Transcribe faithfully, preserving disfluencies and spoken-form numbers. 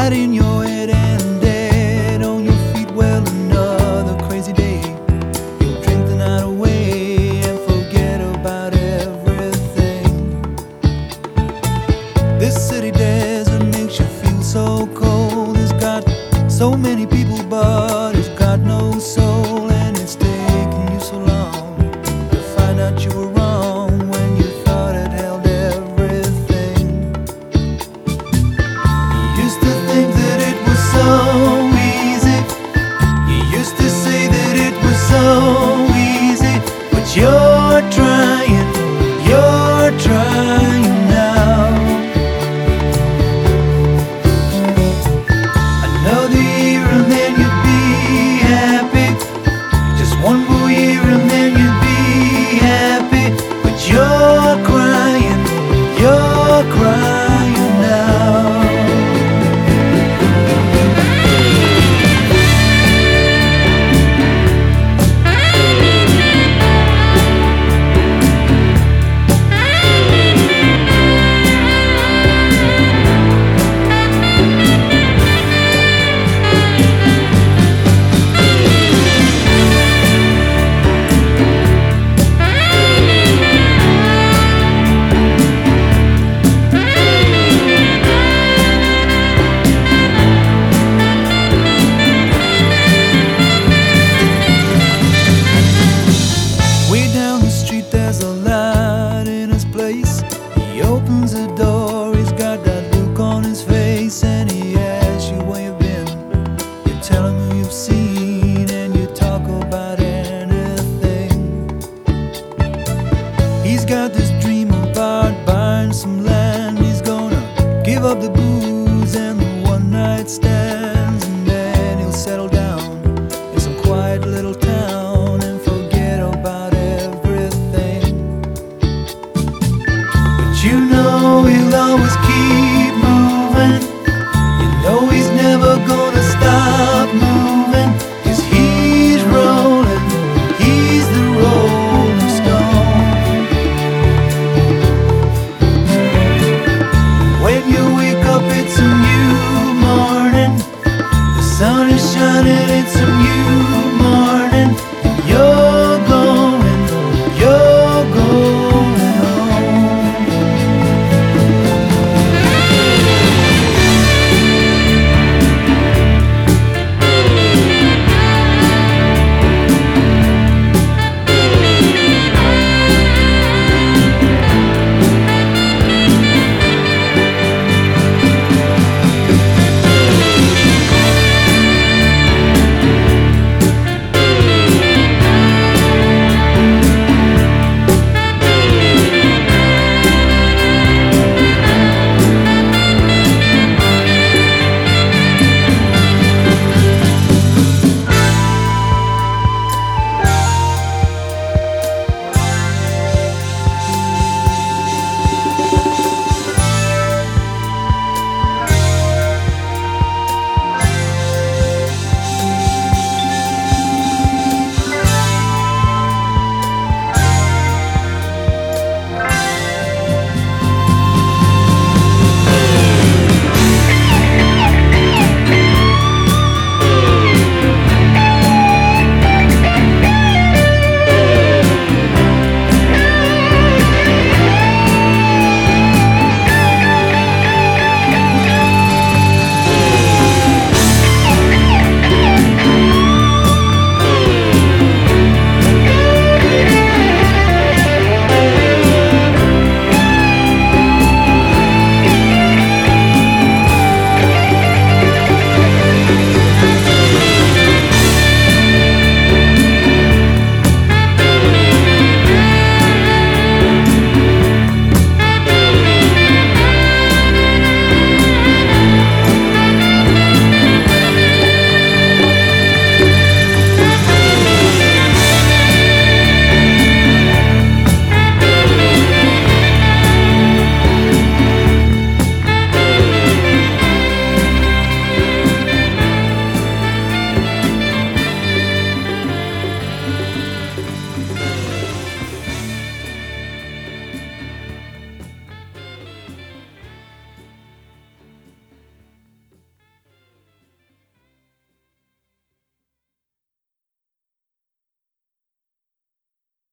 that in your head and dead on your feet. Well, another crazy day. You'll drink the night away and forget about everything. This city desert makes you feel so cold. It's got so many people, but it's got no soul. And it's taken you so long to find out you were wrong when you thought it held everything. You used to think that it was so easy. You used to say that it was so easy. But you're trying, you're trying now. Another year and then you'd be happy. Just one more year and then you'd be happy. But you're crying, you're crying now. There's a light in his place. He opens the door, he's got that look on his face, and he asks you where you've been. You tell him who you've seen, and you talk about anything. He's got this dream about buying some land. He's gonna give up the booze and the one night stands, and then he'll settle down in some quiet little town and forget about everything. You know he'll always keep